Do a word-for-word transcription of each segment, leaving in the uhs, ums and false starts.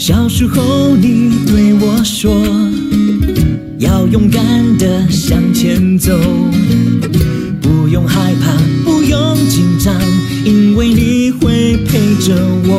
小时候你对我说，要勇敢地向前走，不用害怕，不用紧张，因为你会陪着我。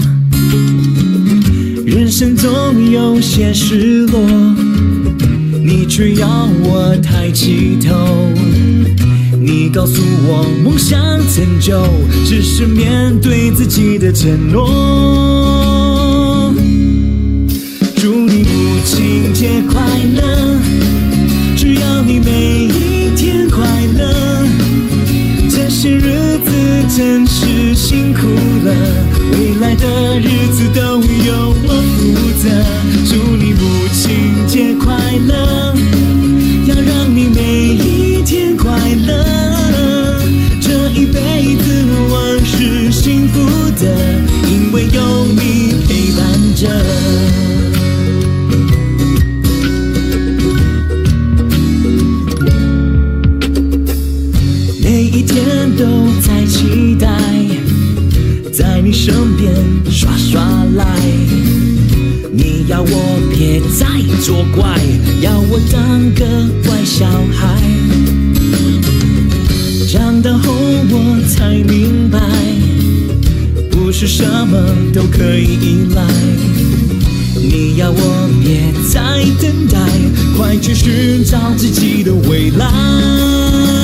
人生总有些失落，你却要我抬起头。你告诉我，梦想成就只是面对自己的承诺。祝你母亲节快乐，只要你每一天快乐。这些日子真是辛苦了，未来的日子都由我负责。祝你母亲节快乐，要让你每一天快乐。这一辈子我是幸福的，因为有你陪伴着。每一天都在期待，在你身边耍耍赖。你要我别再作怪，要我当个乖小孩。长大后我才明白，不是什么都可以依赖。你要我别再等待，快去寻找自己的未来。